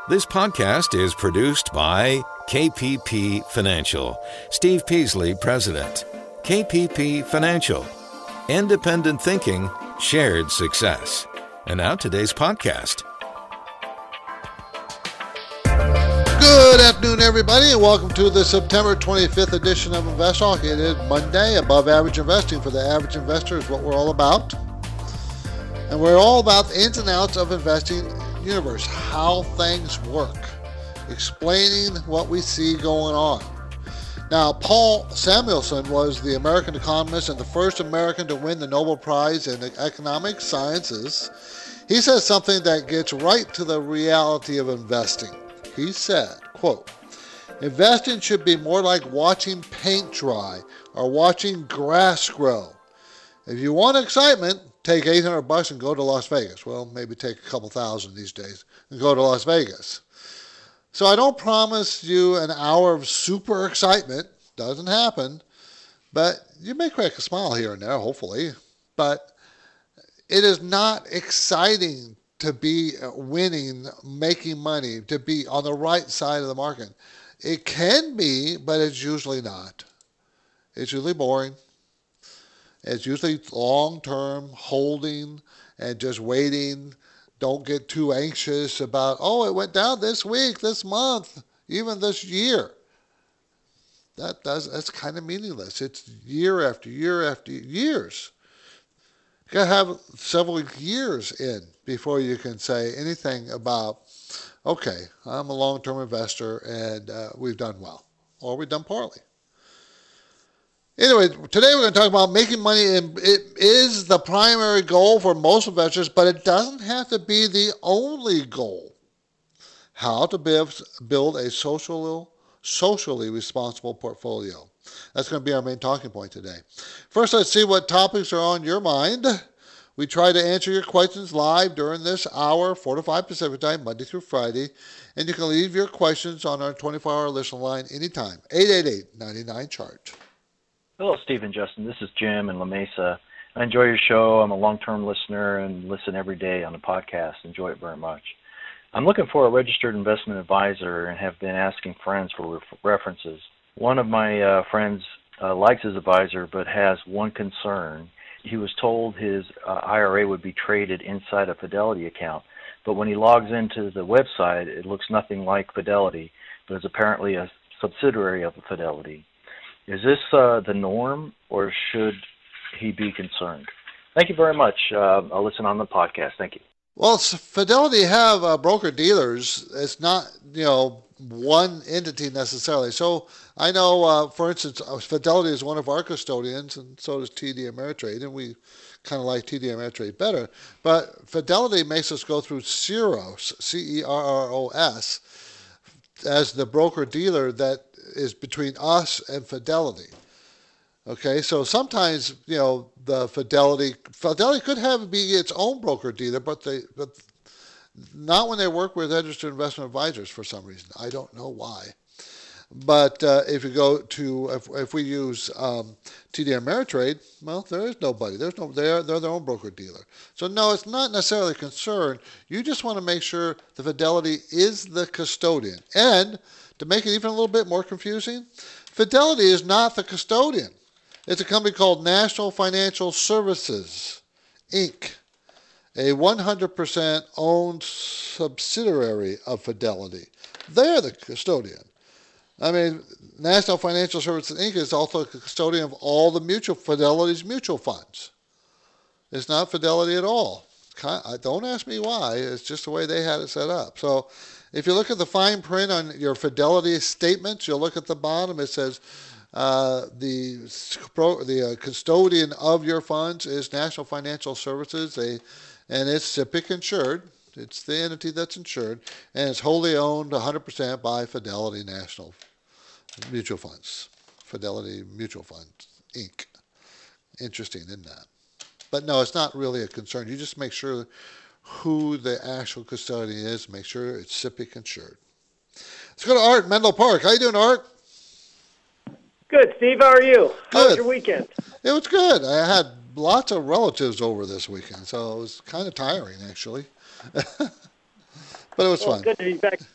This podcast is produced by KPP Financial. Steve Peasley, President. KPP Financial. Independent thinking, shared success. And now today's podcast. Good afternoon, everybody, and welcome to the September 25th edition of Invest Talk. It is Monday. Above average investing for the average investor is what we're all about. And we're all about the ins and outs of investing universe, how things work, explaining what we see going on. Now, Paul Samuelson was the American economist and the first American to win the Nobel Prize in economic sciences. He says something that gets right to the reality of investing. He said, quote, "Investing should be more like watching paint dry or watching grass grow. If you want excitement, take $800 and go to Las Vegas." Well, maybe take a couple thousand these days and go to Las Vegas. So I don't promise you an hour of super excitement. Doesn't happen. But you may crack a smile here and there, hopefully. But it is not exciting to be winning, making money, to be on the right side of the market. It can be, but it's usually not. It's usually boring. It's usually long-term holding and just waiting. Don't get too anxious about, oh, it went down this week, this month, even this year. That's kind of meaningless. It's year after year after years. You got to have several years in before you can say anything about, okay, I'm a long-term investor and we've done well, or we've done poorly. Anyway, today we're going to talk about making money, and it is the primary goal for most investors, but it doesn't have to be the only goal. How to build a socially responsible portfolio. That's going to be our main talking point today. First, let's see what topics are on your mind. We try to answer your questions live during this hour, 4 to 5 Pacific time, Monday through Friday, and you can leave your questions on our 24-hour listen line anytime, 888-99-CHART. Hello, Steve and Justin. This is Jim in La Mesa. I enjoy your show. I'm a long-term listener and listen every day on the podcast. Enjoy it very much. I'm looking for a registered investment advisor and have been asking friends for references. One of my friends likes his advisor but has one concern. He was told his IRA would be traded inside a Fidelity account, but when he logs into the website, it looks nothing like Fidelity, but is apparently a subsidiary of Fidelity. Is this the norm, or should he be concerned? Thank you very much. I'll listen on the podcast. Thank you. Well, Fidelity have broker-dealers. It's not, one entity necessarily. So I know, for instance, Fidelity is one of our custodians, and so does TD Ameritrade, and we kind of like TD Ameritrade better. But Fidelity makes us go through Cerros, Cerros, as the broker-dealer that is between us and Fidelity. Okay, so sometimes, the Fidelity could be its own broker-dealer, but not when they work with registered investment advisors for some reason. I don't know why. But if you go to, if we use TD Ameritrade, well, there is nobody. They're their own broker-dealer. So no, it's not necessarily a concern. You just want to make sure the Fidelity is the custodian. And to make it even a little bit more confusing, Fidelity is not the custodian. It's a company called National Financial Services, Inc., a 100% owned subsidiary of Fidelity. They're the custodian. I mean, National Financial Services, Inc. is also the custodian of all the Fidelity's mutual funds. It's not Fidelity at all. Don't ask me why. It's just the way they had it set up. So if you look at the fine print on your Fidelity statements, you'll look at the bottom. It says the custodian of your funds is National Financial Services, and it's SIPC insured. It's the entity that's insured, and it's wholly owned 100% by Fidelity National Mutual Funds, Fidelity Mutual Funds, Inc. Interesting, isn't that? But no, it's not really a concern. You just make sure who the actual custodian is. Make sure it's SIPC insured. Let's go to Art, Menlo Park. How you doing, Art? Good, Steve. How are you? Good. How was your weekend? It was good. I had lots of relatives over this weekend, so it was kind of tiring, actually. But it was fun. Good to be back.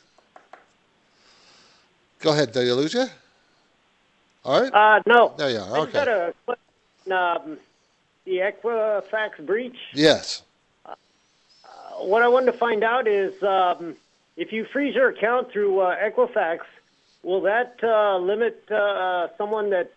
Go ahead. Did you lose you? All right. No. There you are. I just had a question. The Equifax breach. Yes. What I wanted to find out is if you freeze your account through Equifax, will that limit someone that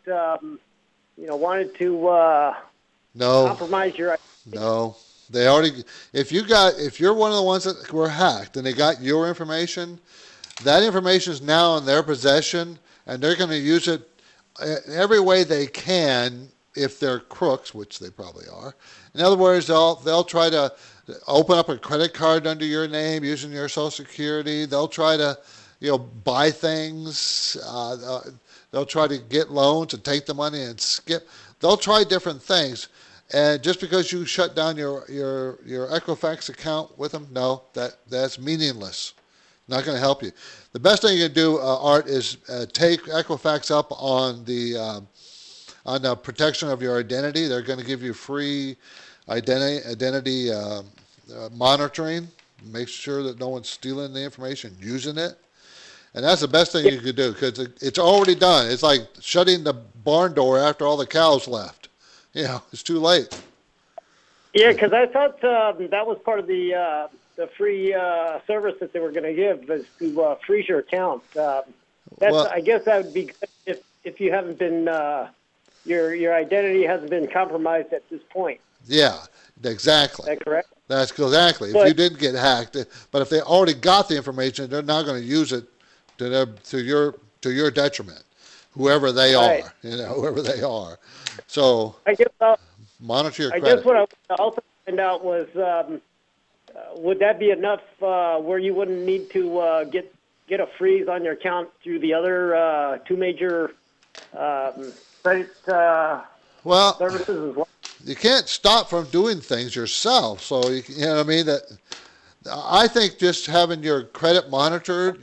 wanted to compromise your identity? No. They already. If you're one of the ones that were hacked and they got your information, that information is now in their possession, and they're going to use it every way they can if they're crooks, which they probably are. In other words, they'll try to open up a credit card under your name using your Social Security. They'll try to, buy things. They'll try to get loans and take the money and skip. They'll try different things. And just because you shut down your Equifax account with them, no, that's meaningless. Not going to help you. The best thing you can do, Art, is take Equifax up on the protection of your identity. They're going to give you free identity monitoring. Make sure that no one's stealing the information, using it. And that's the best thing you could do because it's already done. It's like shutting the barn door after all the cows left. It's too late. Yeah, because I thought that was part of the free service that they were going to give was to freeze your account. I guess that would be good if you haven't been your identity hasn't been compromised at this point. Yeah, exactly. Is that correct? That's exactly. If you didn't get hacked, but if they already got the information, they're not going to use it to your detriment, whoever they are. Whoever they are. So I guess monitor your credit. I guess what I also find out was would that be enough where you wouldn't need to get a freeze on your account through the other two major credit services as well? You can't stop from doing things yourself. So you know what I mean. That I think just having your credit monitored,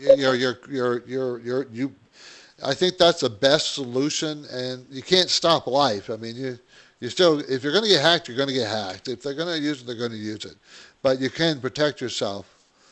I think that's the best solution. And you can't stop life. I mean, you still, if you're going to get hacked, you're going to get hacked. If they're going to use it, they're going to use it. But you can protect yourself,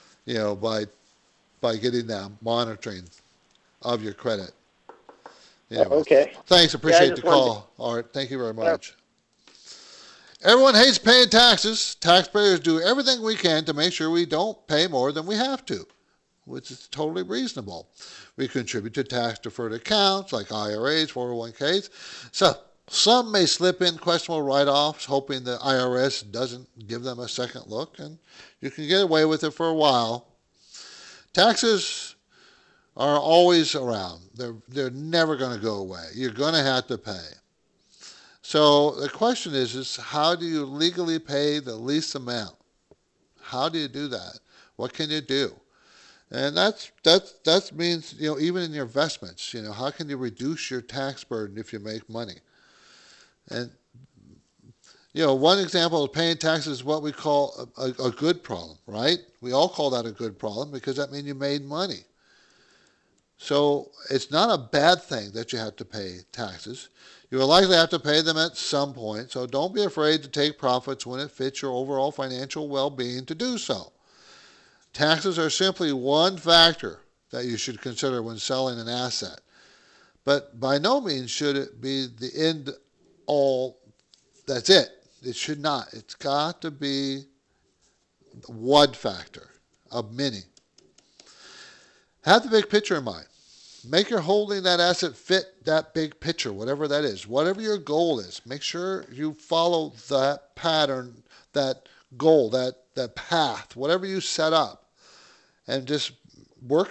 by getting that monitoring of your credit. Okay. Thanks. Appreciate the call, Art. Thank you very much. Everyone hates paying taxes. Taxpayers do everything we can to make sure we don't pay more than we have to, which is totally reasonable. We contribute to tax-deferred accounts like IRAs, 401ks. So some may slip in questionable write-offs, hoping the IRS doesn't give them a second look, and you can get away with it for a while. Taxes are always around. They're never going to go away. You're going to have to pay. So the question is how do you legally pay the least amount? How do you do that? What can you do? And that means, even in your investments, how can you reduce your tax burden if you make money? And, one example of paying taxes is what we call a good problem, right? We all call that a good problem because that means you made money. So it's not a bad thing that you have to pay taxes. You will likely have to pay them at some point, so don't be afraid to take profits when it fits your overall financial well-being to do so. Taxes are simply one factor that you should consider when selling an asset, but by no means should it be the end all. That's it. It should not. It's got to be one factor of many. Have the big picture in mind. Make your holding that asset fit that big picture, whatever that is. Whatever your goal is, make sure you follow that pattern, that goal, that path, whatever you set up, and just work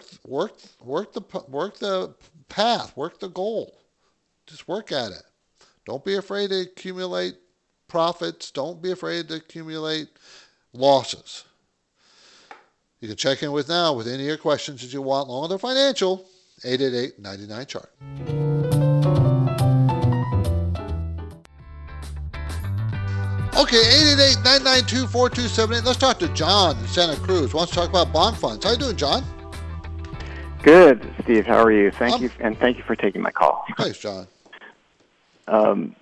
the path, work the goal. Just work at it. Don't be afraid to accumulate profits. Don't be afraid to accumulate losses. You can check in with any of your questions that you want, long as they're financial. 888-99-CHART. Okay, 888-992-4278. Let's talk to John in Santa Cruz. Wants to talk about bond funds. How you doing, John? Good, Steve. How are you? Thank you for taking my call. Thanks, John.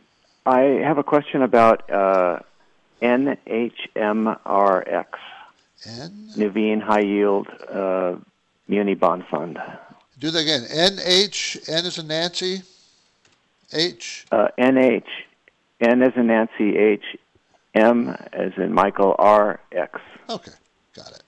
I have a question about NHMRX. Nuveen High Yield Muni Bond Fund. Do that again. NH, N as in Nancy, H? NH, N as in Nancy, H, M as in Michael, R, X. Okay, got it.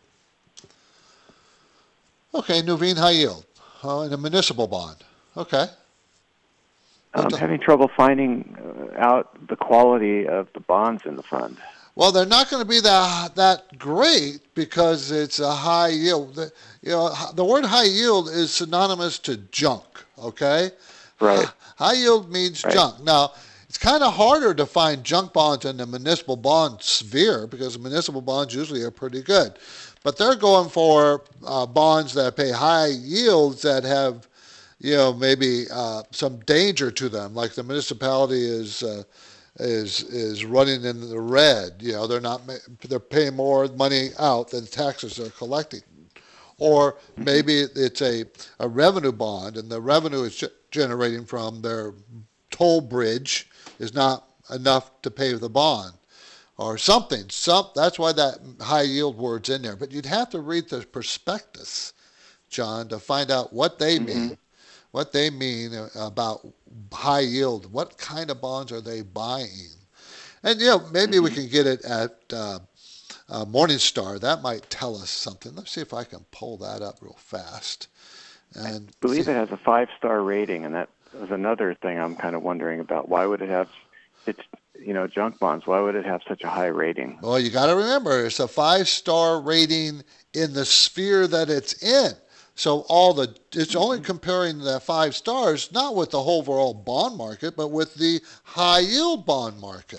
Okay, Nuveen High Yield, and a municipal bond. Okay. I'm having trouble finding out the quality of the bonds in the fund. Well, they're not going to be that great because it's a high yield. The word high yield is synonymous to junk, okay? Right. High yield means junk. Now, it's kind of harder to find junk bonds in the municipal bond sphere because municipal bonds usually are pretty good. But they're going for bonds that pay high yields that have, maybe some danger to them, like the municipality is running in the red. They're paying more money out than taxes they're collecting. Or maybe it's a revenue bond, and the revenue is generating from their toll bridge is not enough to pay the bond, or something. That's why that high yield word's in there. But you'd have to read the prospectus, John, to find out what they mean. What they mean about high yield. What kind of bonds are they buying? And, maybe we can get it at Morningstar. That might tell us something. Let's see if I can pull that up real fast. And I believe it has a 5-star rating, and that was another thing I'm kind of wondering about. Why would it have, junk bonds, why would it have such a high rating? Well, you got to remember, it's a 5-star rating in the sphere that it's in. So it's only comparing the 5 stars, not with the whole overall bond market, but with the high yield bond market.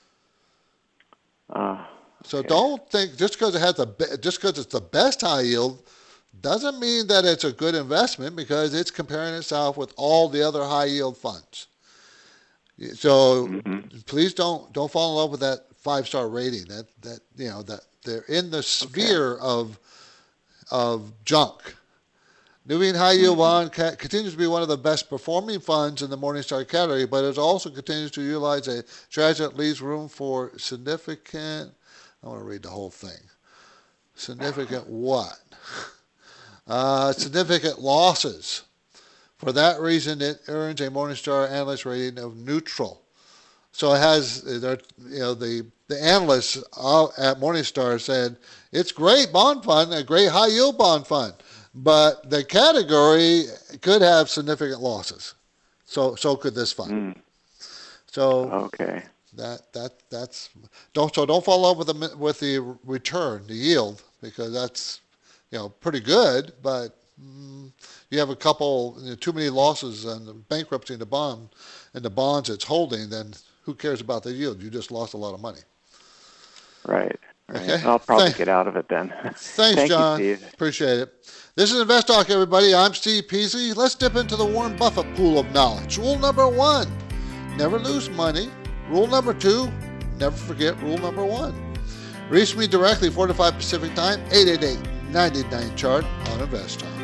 So don't think just because it's the best high yield doesn't mean that it's a good investment, because it's comparing itself with all the other high yield funds. So please don't fall in love with that 5-star rating. That they're in the sphere of junk. Nuveen High Yield Bond continues to be one of the best performing funds in the Morningstar category, but it also continues to utilize a strategy that leaves room for significant, I want to read the whole thing. Significant what? Significant losses. For that reason, it earns a Morningstar analyst rating of neutral. So it has, the analysts at Morningstar said, it's great bond fund, a great high yield bond fund. But the category could have significant losses. So could this fund. So okay. That's don't fall in love with the return, the yield, because that's pretty good, but you have a couple too many losses and bankruptcy in the bond and the bonds it's holding, then who cares about the yield? You just lost a lot of money. Right. Okay. I'll probably get out of it then. Thanks, John. You, Steve. Appreciate it. This is Invest Talk, everybody. I'm Steve Peasley. Let's dip into the Warren Buffett pool of knowledge. Rule number 1, never lose money. Rule number 2, never forget rule number 1. Reach me directly, 4 to 5 Pacific Time, 888-99-CHART on Invest Talk.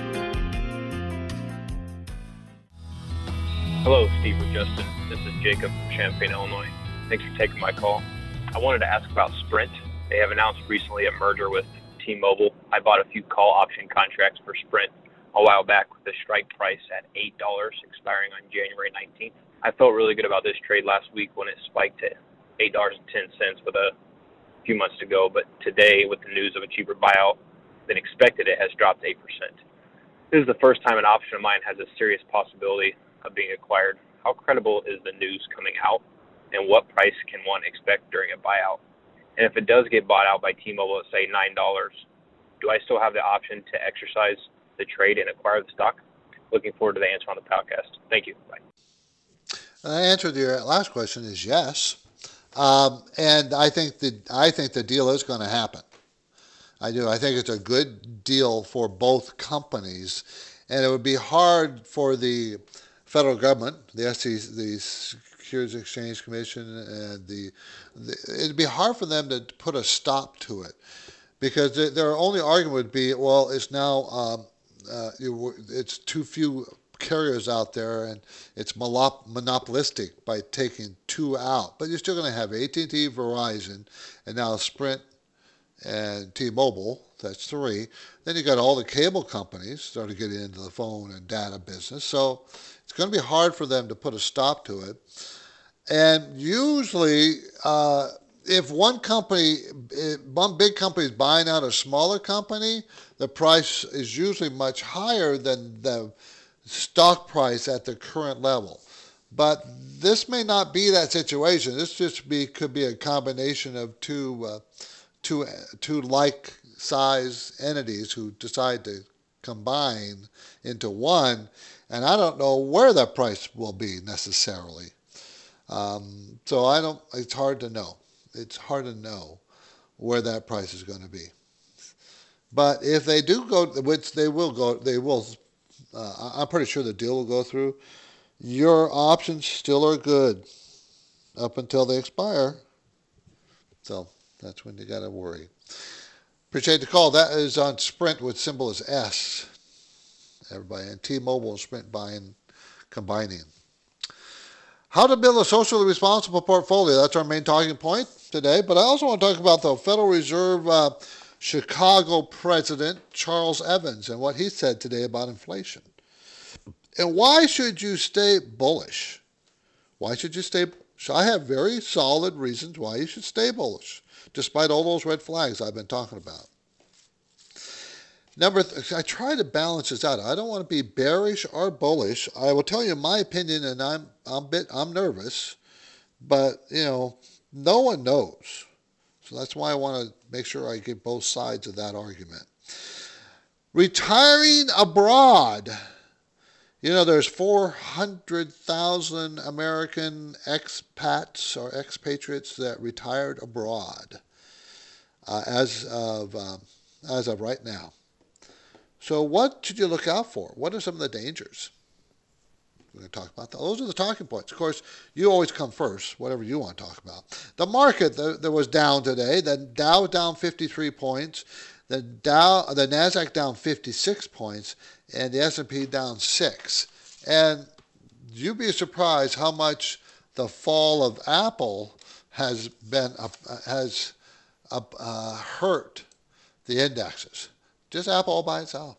Hello, Steve or Justin. This is Jacob from Champaign, Illinois. Thanks for taking my call. I wanted to ask about Sprint. They have announced recently a merger with T-Mobile. I bought a few call option contracts for Sprint a while back with a strike price at $8 expiring on January 19th. I felt really good about this trade last week when it spiked to $8.10 with a few months to go, but today with the news of a cheaper buyout than expected, it has dropped 8%. This is the first time an option of mine has a serious possibility of being acquired. How credible is the news coming out, and what price can one expect during a buyout? And if it does get bought out by T-Mobile at, say, $9, do I still have the option to exercise the trade and acquire the stock? Looking forward to the answer on the podcast. Thank you. Bye. The answer to your last question is yes. And I think the deal is going to happen. I do. I think it's a good deal for both companies. And it would be hard for the federal government, the SEC, the Securities Exchange Commission, and it'd be hard for them to put a stop to it, because their only argument would be, well, it's now it's too few carriers out there, and it's monopolistic by taking 2 out. But you're still going to have AT&T, Verizon, and now Sprint and T-Mobile. That's 3. Then you got all the cable companies starting getting into the phone and data business. So it's going to be hard for them to put a stop to it. And usually, if one big company is buying out a smaller company, the price is usually much higher than the stock price at the current level. But this may not be that situation. This could be a combination of two like size entities who decide to combine into one, and I don't know where that price will be necessarily. So it's hard to know. It's hard to know where that price is going to be. But if they do go, which they will, I'm pretty sure the deal will go through. Your options still are good up until they expire. So that's when you got to worry. Appreciate the call. That is on Sprint with symbol is S. Everybody. And T-Mobile and Sprint combining. How to build a socially responsible portfolio. That's our main talking point today. But I also want to talk about the Federal Reserve Chicago president, Charles Evans, and what he said today about inflation. And why should you stay bullish? Why should you stay bullish? I have very solid reasons why you should stay bullish, despite all those red flags I've been talking about. I try to balance this out. I don't want to be bearish or bullish. I will tell you my opinion, and I'm nervous, but no one knows. So that's why I want to make sure I get both sides of that argument. Retiring abroad. There's 400,000 American expats or expatriates that retired abroad as of right now. So what should you look out for? What are some of the dangers? We're going to talk about that. Those are the talking points. Of course, you always come first, whatever you want to talk about. The market that was down today, the Dow down 53 points, the NASDAQ down 56 points, and the S&P down 6. And you'd be surprised how much the fall of Apple has hurt the indexes. Just Apple all by itself.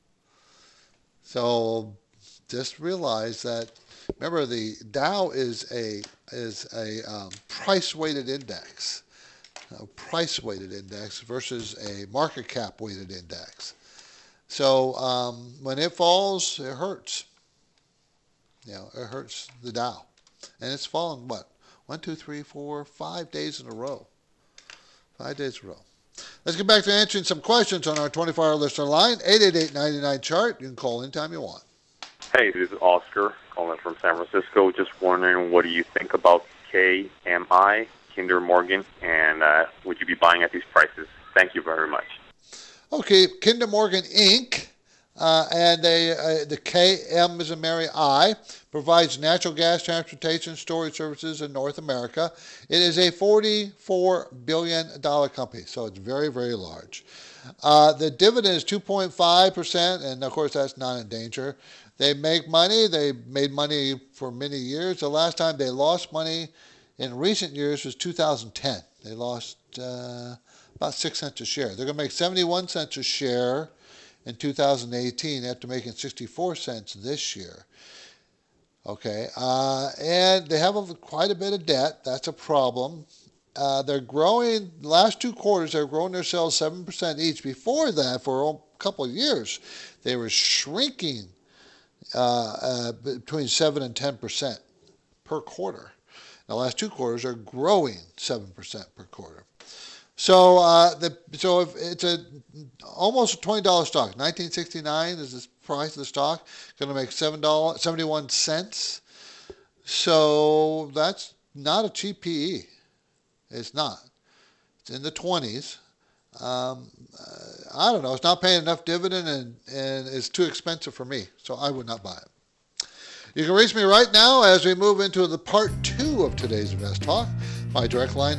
So just realize that. Remember, the Dow is a price-weighted index, versus a market cap-weighted index. So when it falls, it hurts. It hurts the Dow, and it's fallen 1, 2, 3, 4, 5 days in a row. 5 days in a row. Let's get back to answering some questions on our 24-hour listener line, 888-99-CHART. You can call anytime you want. Hey, this is Oscar calling from San Francisco. Just wondering, what do you think about KMI, Kinder Morgan, and would you be buying at these prices? Thank you very much. Okay, Kinder Morgan Inc., and the KM as in Mary I, provides natural gas transportation storage services in North America. It is a $44 billion company, so it's very, very large. The dividend is 2.5%, and of course that's not in danger. They make money. They made money for many years. The last time they lost money in recent years was 2010. They lost about 6 cents a share. They're going to make 71 cents a share in 2018 after making 64 cents this year. Okay, and they have quite a bit of debt. That's a problem. They're growing, the last 2 quarters, they're growing their sales 7% each. Before that, for a couple of years, they were shrinking between 7 and 10% per quarter. The last 2 quarters are growing 7% per quarter. So if it's almost a $20 stock. 1969 is the price of the stock. Going to make $7.71. So that's not a cheap PE. It's not. It's in the 20s. I don't know. It's not paying enough dividend, and it's too expensive for me. So I would not buy it. You can reach me right now as we move into the part 2 of today's Invest Talk. My direct line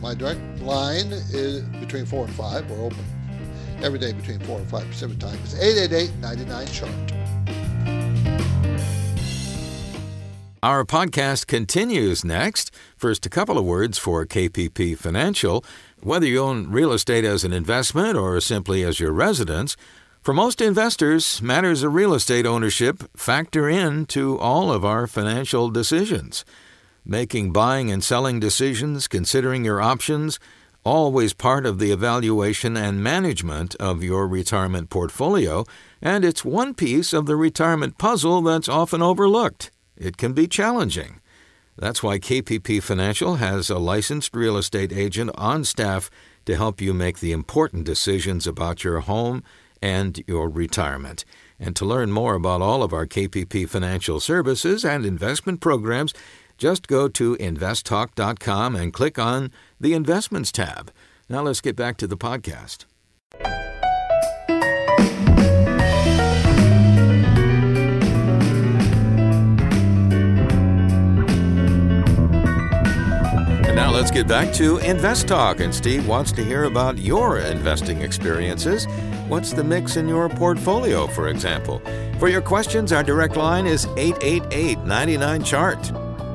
is between 4 and 5. We're open every day between 4 and 5 Pacific time. It's 888-99-CHART. Our podcast continues next. First, a couple of words for KPP Financial. Whether you own real estate as an investment or simply as your residence, for most investors, matters of real estate ownership factor into all of our financial decisions. Making buying and selling decisions, considering your options, always part of the evaluation and management of your retirement portfolio, and it's one piece of the retirement puzzle that's often overlooked. It can be challenging. That's why KPP Financial has a licensed real estate agent on staff to help you make the important decisions about your home and your retirement. And to learn more about all of our KPP Financial services and investment programs, just go to investtalk.com and click on the Investments tab. Now let's get back to the podcast. And now let's get back to Invest Talk. And Steve wants to hear about your investing experiences. What's the mix in your portfolio, for example? For your questions, our direct line is 888-99-CHART.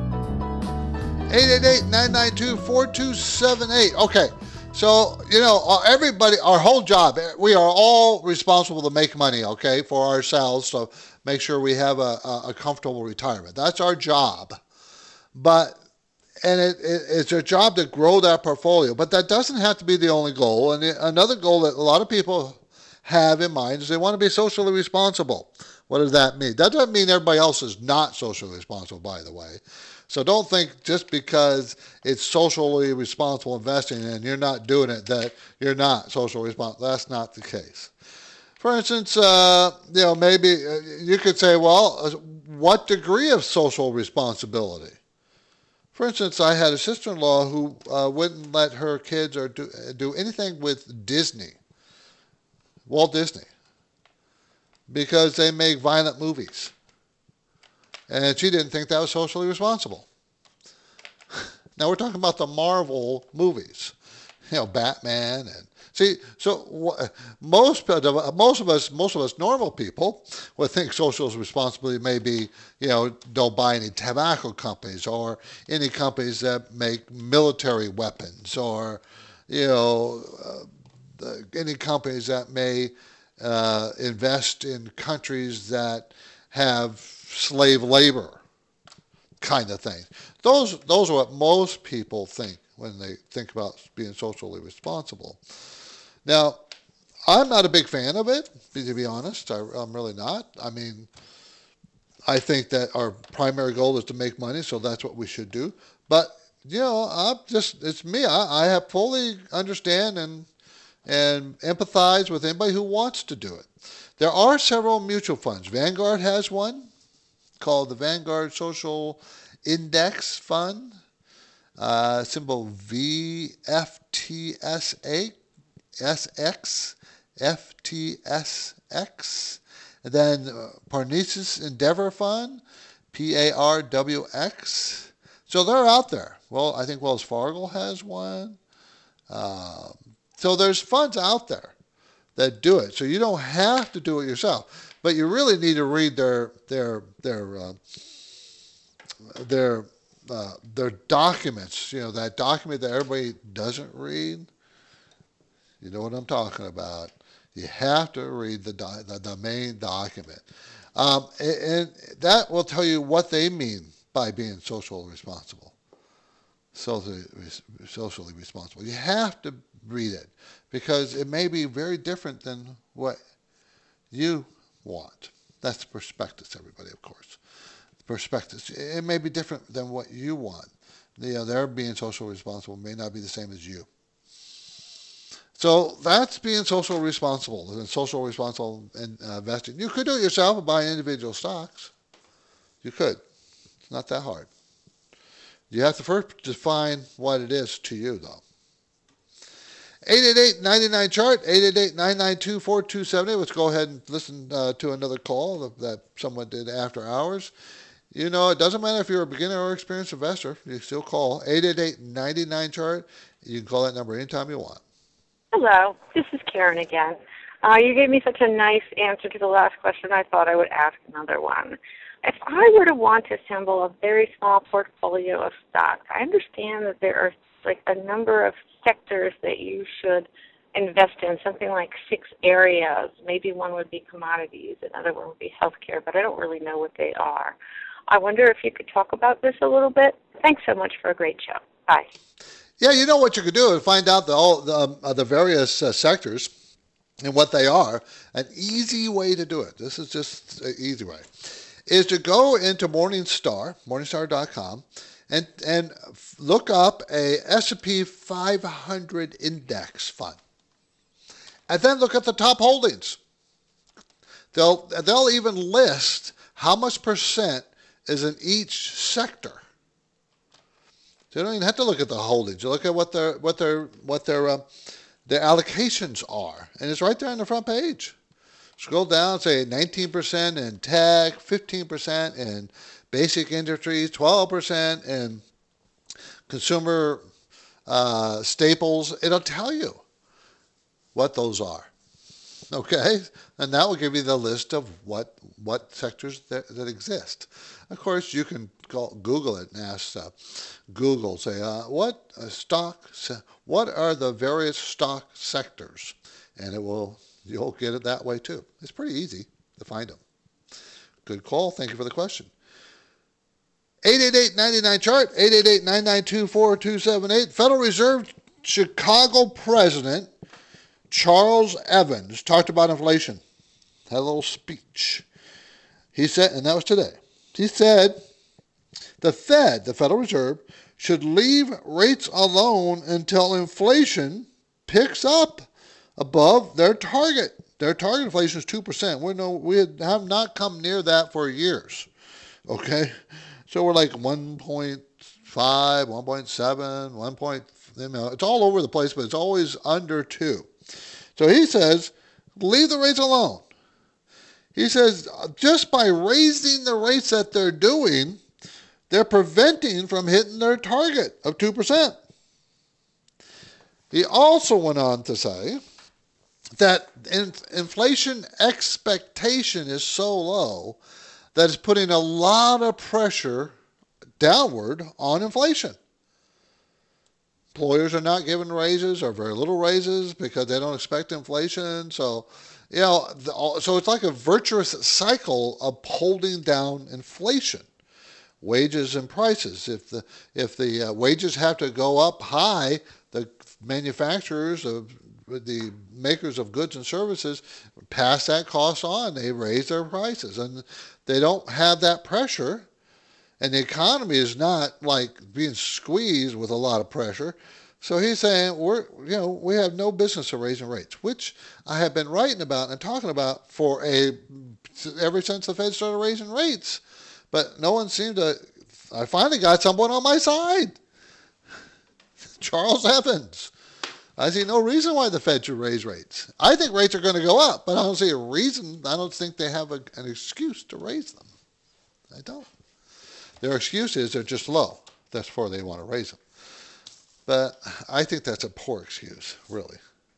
888-992-4278. Okay, so, everybody, our whole job, we are all responsible to make money, okay, for ourselves, so make sure we have a comfortable retirement. That's our job. And it's our job to grow that portfolio, but that doesn't have to be the only goal. And another goal that a lot of people have in mind is they want to be socially responsible. What does that mean? That doesn't mean everybody else is not socially responsible, by the way. So don't think just because it's socially responsible investing and you're not doing it that you're not socially responsible. That's not the case. For instance, maybe you could say, well, what degree of social responsibility? For instance, I had a sister-in-law who wouldn't let her kids or do anything with Disney, Walt Disney, because they make violent movies. And she didn't think that was socially responsible. Now we're talking about the Marvel movies, Batman and most of us normal people would think social responsibility may be don't buy any tobacco companies or any companies that make military weapons or any companies that may invest in countries that have slave labor kind of things. Those are what most people think when they think about being socially responsible. Now, I'm not a big fan of it, to be honest. I'm really not. I mean, I think that our primary goal is to make money, so that's what we should do. But, it's me. I have fully understand and empathize with anybody who wants to do it. There are several mutual funds. Vanguard has one called the Vanguard Social Index Fund, symbol FTSX. And then Parnassus Endeavor Fund, PARWX. So they're out there. Well, I think Wells Fargo has one. So there's funds out there that do it. So you don't have to do it yourself, but you really need to read their documents. That document that everybody doesn't read. You know what I'm talking about. You have to read the main document, and that will tell you what they mean by being socially responsible. Socially responsible. You have to read it because it may be very different than what you want. That's the prospectus, everybody, of course. The prospectus. It may be different than what you want. Their being socially responsible may not be the same as you. So that's being social responsible and social responsible investing. You could do it yourself and buy individual stocks. You could. It's not that hard. You have to first define what it is to you, though. 888-99-CHART, 888-992-4278. Let's go ahead and listen to another call that someone did after hours. It doesn't matter if you're a beginner or experienced investor. You still call 888-99-CHART. You can call that number anytime you want. Hello, this is Karen again. You gave me such a nice answer to the last question, I thought I would ask another one. If I were to want to assemble a very small portfolio of stocks, I understand that there are like a number of sectors that you should invest in, something like 6 areas. Maybe one would be commodities, another one would be healthcare, but I don't really know what they are. I wonder if you could talk about this a little bit. Thanks so much for a great show. Bye. Yeah, you know what you could do is find out the various sectors and what they are. An easy way to do it, this is just an easy way, is to go into morningstar.com, and look up a S&P 500 index fund. And then look at the top holdings. They'll even list how much percent is in each sector. So you don't even have to look at the holdings. You look at what their allocations are, and it's right there on the front page. Scroll down, say 19% in tech, 15% in basic industries, 12% in consumer staples. It'll tell you what those are. Okay? And that will give you the list of what sectors that exist. Of course, you can Google it and ask Google, say, what are the various stock sectors? And you'll get it that way too. It's pretty easy to find them. Good call. Thank you for the question. 888-99-CHART, 888-992-4278. Federal Reserve Chicago President Charles Evans talked about inflation. Had a little speech. He said, and that was today, he said the Fed, the Federal Reserve, should leave rates alone until inflation picks up above their target. Their target inflation is 2%. We have not come near that for years. Okay? So we're like 1.5, 1.7, 1. It's all over the place, but it's always under 2. So he says, leave the rates alone. He says, just by raising the rates that they're doing, they're preventing from hitting their target of 2%. He also went on to say that inflation expectation is so low that it's putting a lot of pressure downward on inflation. Employers are not giving raises or very little raises because they don't expect inflation. So, so it's like a virtuous cycle of holding down inflation, wages and prices. If the wages have to go up high, the manufacturers the makers of goods and services pass that cost on. They raise their prices, and they don't have that pressure. And the economy is not like being squeezed with a lot of pressure. So he's saying we have no business of raising rates, which I have been writing about and talking about ever since the Fed started raising rates. But no one seemed to. I finally got someone on my side. Charles Evans. I see no reason why the Fed should raise rates. I think rates are going to go up, but I don't see a reason. I don't think they have an excuse to raise them. I don't. Their excuse is they're just low. That's why they want to raise them. But I think that's a poor excuse, really.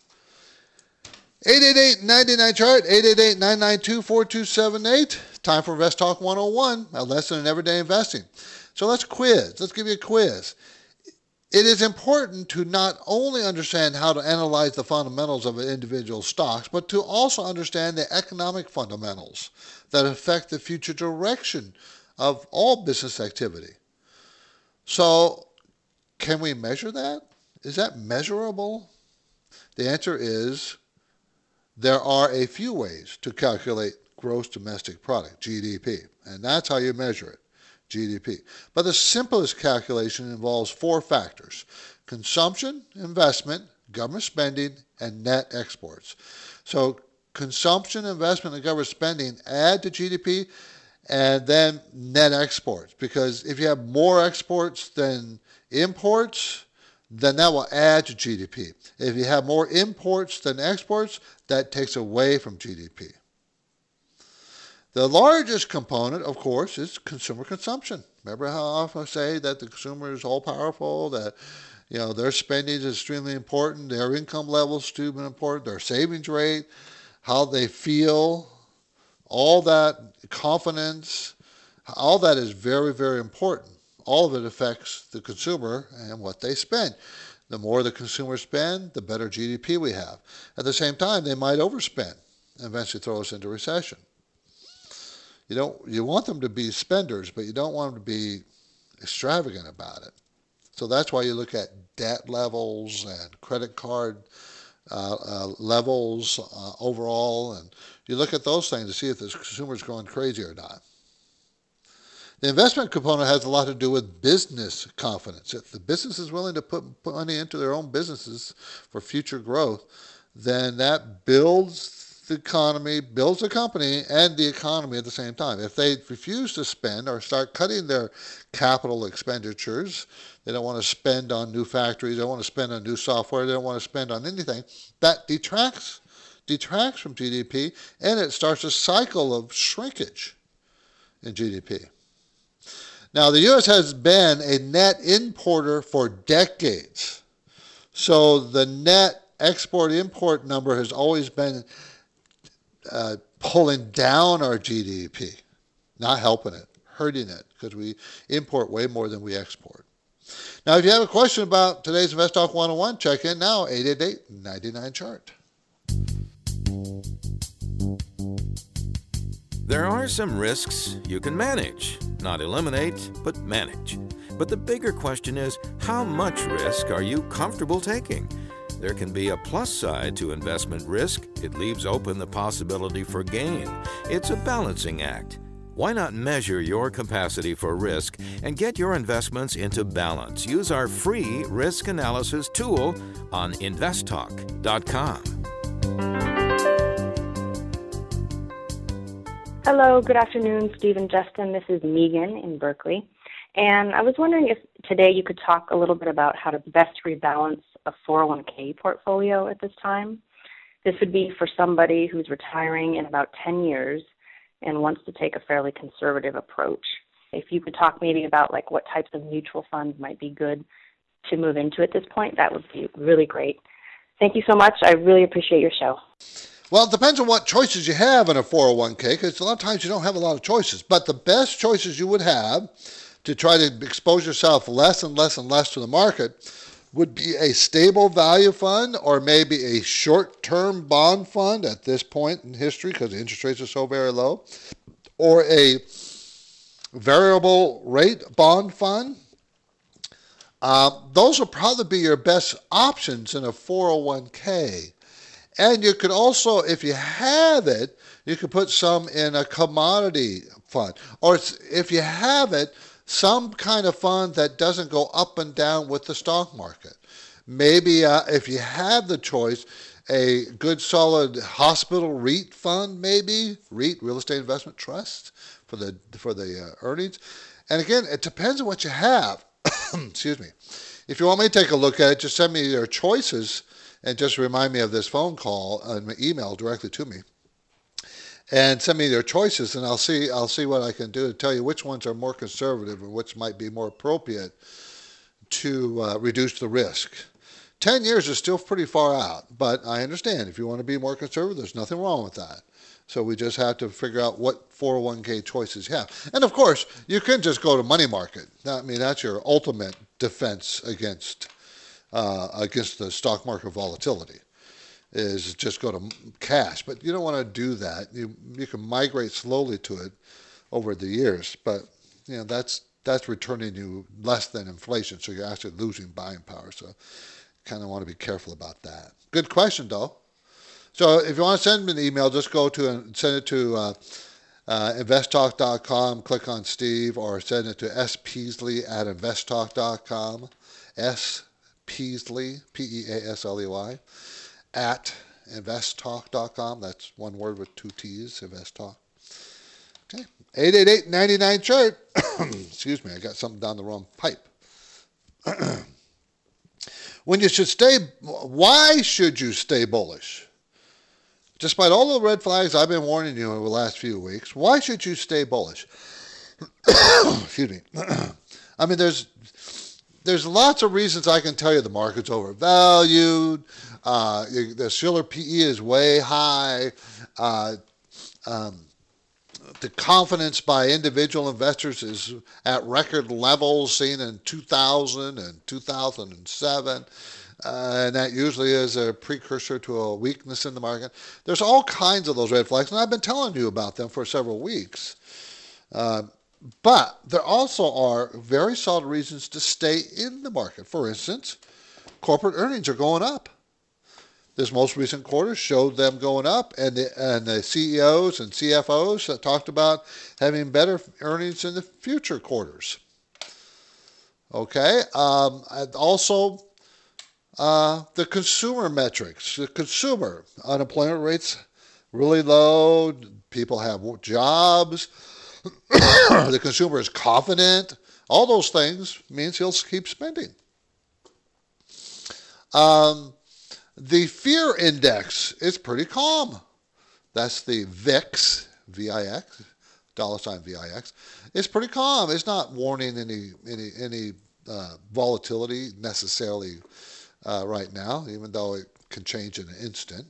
888-99-CHART, 888-992-4278. Time for Invest Talk 101, a lesson in everyday investing. So let's quiz. Let's give you a quiz. It is important to not only understand how to analyze the fundamentals of an individual stocks, but to also understand the economic fundamentals that affect the future direction of all business activity. So, can we measure that? Is that measurable? The answer is there are a few ways to calculate gross domestic product, GDP, and that's how you measure it, GDP. But the simplest calculation involves 4 factors: consumption, investment, government spending, and net exports. So, consumption, investment, and government spending add to GDP, and then net exports, because if you have more exports than imports, then that will add to GDP. If you have more imports than exports, that takes away from GDP. The largest component, of course, is consumer consumption. Remember how I often say that the consumer is all powerful, that their spending is extremely important, their income level is extremely important, their savings rate, how they feel, all that confidence, All that is very, very important. All of it affects the consumer and what they spend. The more the consumers spend, the better GDP we have. At the same time, they might overspend and eventually throw us into recession. You want them to be spenders, but you don't want them to be extravagant about it. So that's why you look at debt levels and credit card levels overall, and you look at those things to see if the consumer's going crazy or not. The investment component has a lot to do with business confidence. If the business is willing to put money into their own businesses for future growth, then that builds the economy, builds the company and the economy at the same time. If they refuse to spend or start cutting their capital expenditures, they don't want to spend on new factories, they don't want to spend on new software, they don't want to spend on anything, that detracts from GDP, and it starts a cycle of shrinkage in GDP. Now, the U.S. has been a net importer for decades. So the net export-import number has always been pulling down our GDP, not helping it, hurting it, because we import way more than we export. Now, if you have a question about today's Invest Talk 101, check in now, 888-99-CHART. There are some risks you can manage. Not eliminate, but manage. But the bigger question is, how much risk are you comfortable taking? There can be a plus side to investment risk. It leaves open the possibility for gain. It's a balancing act. Why not measure your capacity for risk and get your investments into balance? Use our free risk analysis tool on investtalk.com. Hello, good afternoon, Steve and Justin. This is Megan in Berkeley. And I was wondering if today you could talk a little bit about how to best rebalance a 401k portfolio at this time. This would be for somebody who's retiring in about 10 years and wants to take a fairly conservative approach. If you could talk maybe about like what types of mutual funds might be good to move into at this point, that would be really great. Thank you so much. I really appreciate your show. Well, it depends on what choices you have in a 401k, because a lot of times you don't have a lot of choices. But the best choices you would have to try to expose yourself less and less and less to the market would be a stable value fund or maybe a short-term bond fund at this point in history because the interest rates are so very low, or a variable rate bond fund. Those will probably be your best options in a 401k. And you could also, if you have it, you could put some in a commodity fund. Or if you have it, some kind of fund that doesn't go up and down with the stock market. Maybe if you have the choice, a good solid hospital REIT fund, maybe REIT, Real Estate Investment Trust, for the earnings. And again, it depends on what you have. Excuse me. If you want me to take a look at it, just send me your choices and just remind me of this phone call and email directly to me. And send me their choices, and I'll see what I can do to tell you which ones are more conservative and which might be more appropriate to reduce the risk. 10 years is still pretty far out, but I understand if you want to be more conservative, there's nothing wrong with that. So we just have to figure out what 401k choices you have. And of course, you can just go to money market. I mean, that's your ultimate defense against the stock market volatility, is just go to cash. But you don't want to do that. You can migrate slowly to it over the years, but you know that's returning you less than inflation, so you're actually losing buying power. So kind of want to be careful about that. Good question, though. So if you want to send me an email, just go to and send it to investtalk.com, click on Steve, or send it to speasley@investtalk.com, Peasley, Peasley, at investtalk.com. That's one word with two T's, investtalk. Okay, 888-99-CHART. Excuse me, I got something down the wrong pipe. Why should you stay bullish? Despite all the red flags I've been warning you over the last few weeks, why should you stay bullish? Excuse me. I mean, there's lots of reasons I can tell you. The market's overvalued. The Shiller PE is way high. The confidence by individual investors is at record levels seen in 2000 and 2007. And that usually is a precursor to a weakness in the market. There's all kinds of those red flags, and I've been telling you about them for several weeks. But there also are very solid reasons to stay in the market. For instance, corporate earnings are going up. This most recent quarter showed them going up, and the CEOs and CFOs talked about having better earnings in the future quarters. Okay, and also the consumer metrics. The consumer unemployment rates really low. People have jobs. The consumer is confident. All those things means he'll keep spending. The fear index is pretty calm. That's the VIX, V-I-X, $VIX. It's pretty calm. It's not warning any volatility necessarily right now, even though it can change in an instant.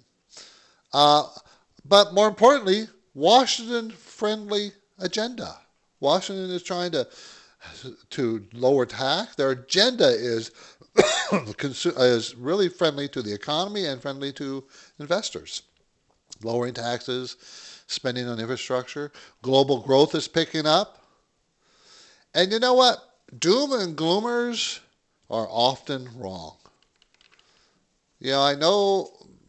But more importantly, Washington-friendly agenda. Washington is trying to lower tax. Their agenda is really friendly to the economy and friendly to investors. Lowering taxes, spending on infrastructure. Global growth is picking up. And you know what? Doom and gloomers are often wrong. I know,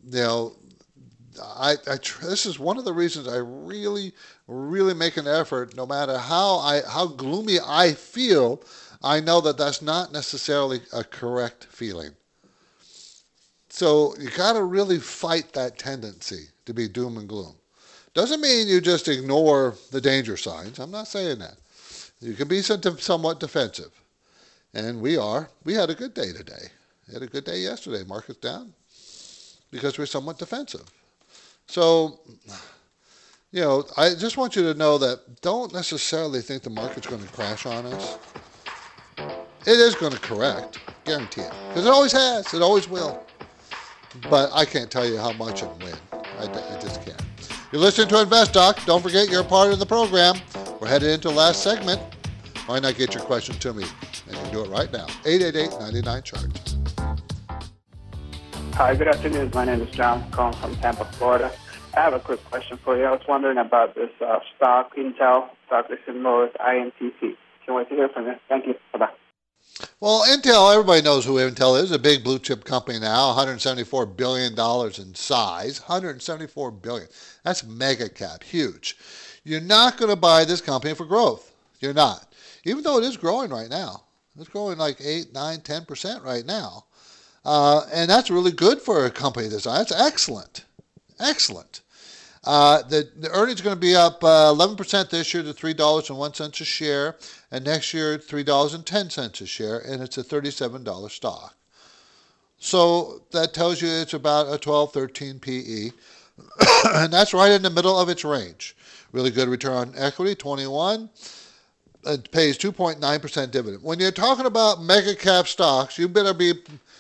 this is one of the reasons I really, really make an effort, no matter how gloomy I feel, I know that that's not necessarily a correct feeling. So you got to really fight that tendency to be doom and gloom. Doesn't mean you just ignore the danger signs. I'm not saying that. You can be somewhat defensive. And we had a good day today. We had a good day yesterday. Market's down because we're somewhat defensive. So, I just want you to know that don't necessarily think the market's going to crash on us. It is going to correct, guarantee it. Because it always has, it always will. But I can't tell you how much and when. I just can't. You're listening to InvestTalk. Don't forget you're a part of the program. We're headed into the last segment. Why not get your question to me? And you can do it right now. 888-99-CHART. Hi, good afternoon. My name is John, calling from Tampa, Florida. I have a quick question for you. I was wondering about this stock, Intel, stock is symbol is INTC. Can't wait to hear from you. Thank you. Bye-bye. Well, Intel, everybody knows who Intel is, a big blue chip company now, $174 billion in size, $174 billion. That's mega cap, huge. You're not going to buy this company for growth. You're not. Even though it is growing right now. It's growing like 8, 9, 10% right now. And that's really good for a company this size. That's excellent. Excellent. The earnings are going to be up 11% this year to $3.01 a share, and next year $3.10 a share, and it's a $37 stock. So that tells you it's about a 12, 13 PE, and that's right in the middle of its range. Really good return on equity, 21. It pays 2.9% dividend. When you're talking about mega cap stocks, you better be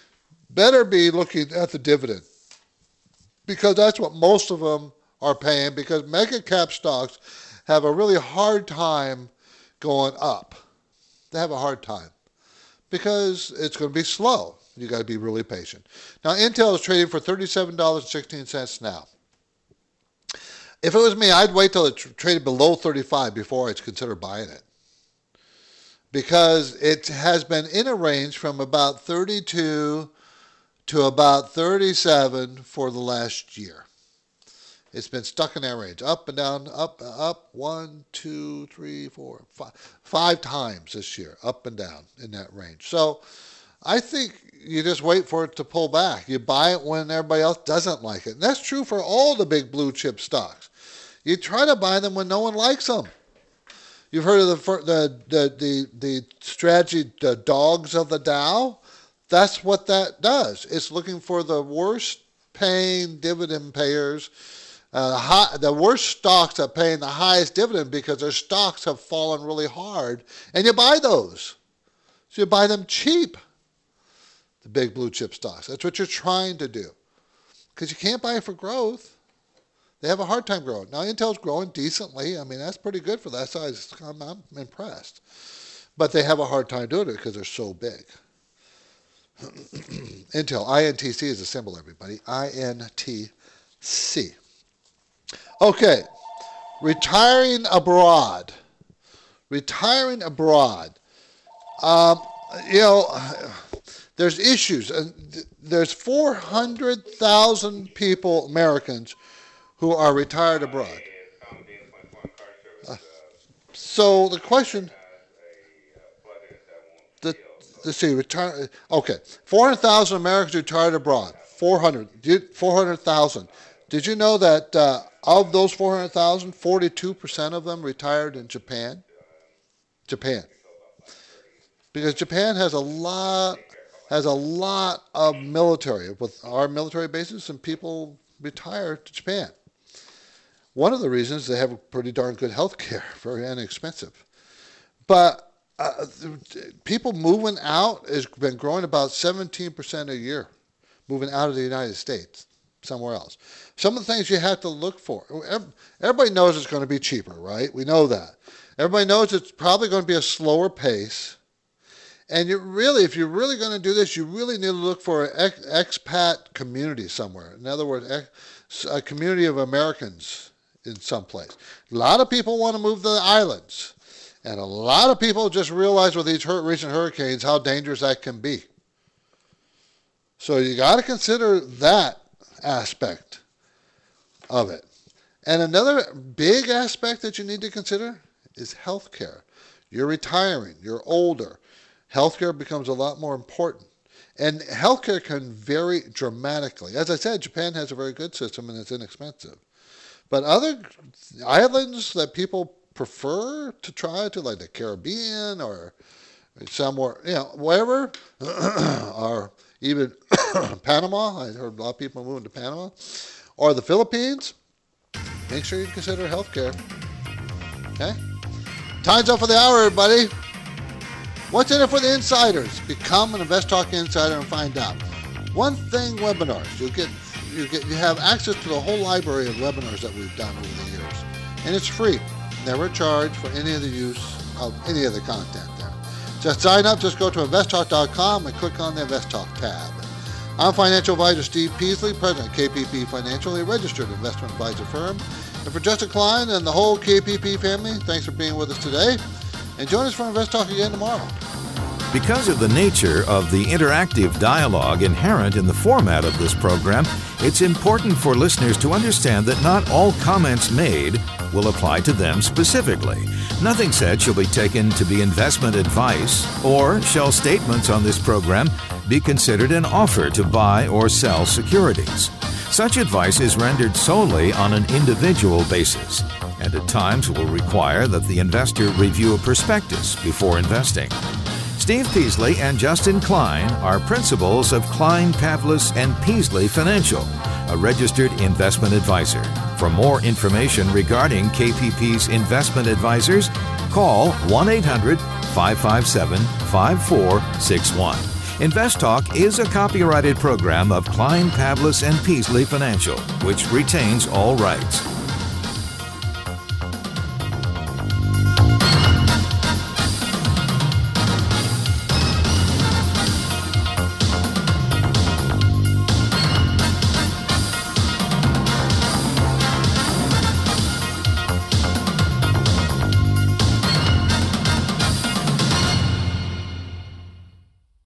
looking at the dividend, because that's what most of them are paying, because mega cap stocks have a really hard time going up. They have a hard time because it's going to be slow. You got to be really patient. Now, Intel is trading for $37.16 now. If it was me, I'd wait till it traded below 35 before I'd consider buying it, because it has been in a range from about 32 to about 37 for the last year. It's been stuck in that range, up and down, up, 1, 2, 3, 4, 5 times this year, up and down in that range. So I think you just wait for it to pull back. You buy it when everybody else doesn't like it. And that's true for all the big blue chip stocks. You try to buy them when no one likes them. You've heard of the strategy, the dogs of the Dow? That's what that does. It's looking for the worst paying dividend payers, the worst stocks that are paying the highest dividend, because their stocks have fallen really hard, and you buy those. So you buy them cheap, the big blue chip stocks. That's what you're trying to do, because you can't buy it for growth. They have a hard time growing. Now, Intel's growing decently. I mean, that's pretty good for that size. I'm impressed. But they have a hard time doing it because they're so big. Intel, INTC is a symbol, everybody. INTC. Okay, retiring abroad. Retiring abroad. There's issues. There's 400,000 people, Americans, who are retired abroad. So the question, let's see, 400,000 Americans retired abroad. 400,000. Did you know that of those 400,000, 42% of them retired in Japan? Japan. Because Japan has a lot of military, with our military bases, and people retire to Japan. One of the reasons they have pretty darn good health care, very inexpensive. But people moving out has been growing about 17% a year, moving out of the United States, somewhere else. Some of the things you have to look for. Everybody knows it's going to be cheaper, right? We know that. Everybody knows it's probably going to be a slower pace. And if you're really going to do this, you really need to look for an expat community somewhere. In other words, a community of Americans in some place. A lot of people want to move to the islands. And a lot of people just realize with these recent hurricanes how dangerous that can be. So you got to consider that aspect of it. And another big aspect that you need to consider is healthcare. You're retiring. You're older. Healthcare becomes a lot more important. And healthcare can vary dramatically. As I said, Japan has a very good system and it's inexpensive. But other islands that people prefer to try to, like the Caribbean or somewhere, wherever, or even Panama. I heard a lot of people moving to Panama. Or the Philippines. Make sure you consider healthcare. Okay? Time's up for the hour, everybody. What's in it for the insiders? Become an InvestTalk insider and find out. One thing, webinars. You have access to the whole library of webinars that we've done over the years. And it's free. Never charge for any of the use of any of the content there. Just sign up. Just go to investtalk.com and click on the InvestTalk tab. I'm financial advisor Steve Peasley, president of KPP Financial, a registered investment advisor firm. And for Justin Klein and the whole KPP family, thanks for being with us today. And join us for InvestTalk again tomorrow. Because of the nature of the interactive dialogue inherent in the format of this program, it's important for listeners to understand that not all comments made will apply to them specifically. Nothing said shall be taken to be investment advice, or shall statements on this program be considered an offer to buy or sell securities. Such advice is rendered solely on an individual basis, and at times will require that the investor review a prospectus before investing. Steve Peasley and Justin Klein are principals of Klein, Pavlis & Peasley Financial, a registered investment advisor. For more information regarding KPP's investment advisors, call 1-800-557-5461. InvestTalk is a copyrighted program of Klein, Pavlis & Peasley Financial, which retains all rights.